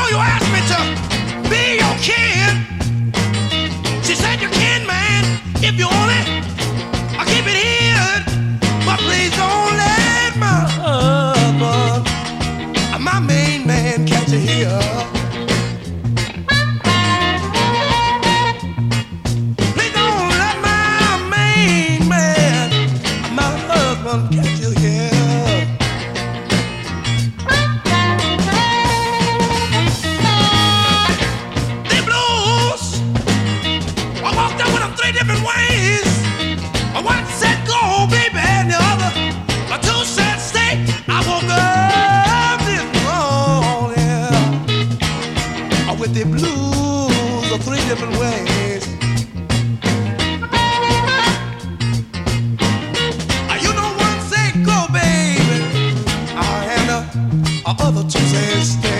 you asked me to be your kin. She said you can, man, if you want it. I'll keep it here, but please don't let my husband, my main man, catch you here. Please don't let my main man, my husband, catch you here. The blues, I walked up with them three different ways. One said go, baby, and the other, two said stay. I woke up this morning with the blues of three different ways. You know, one say go, baby, and the other two say stay.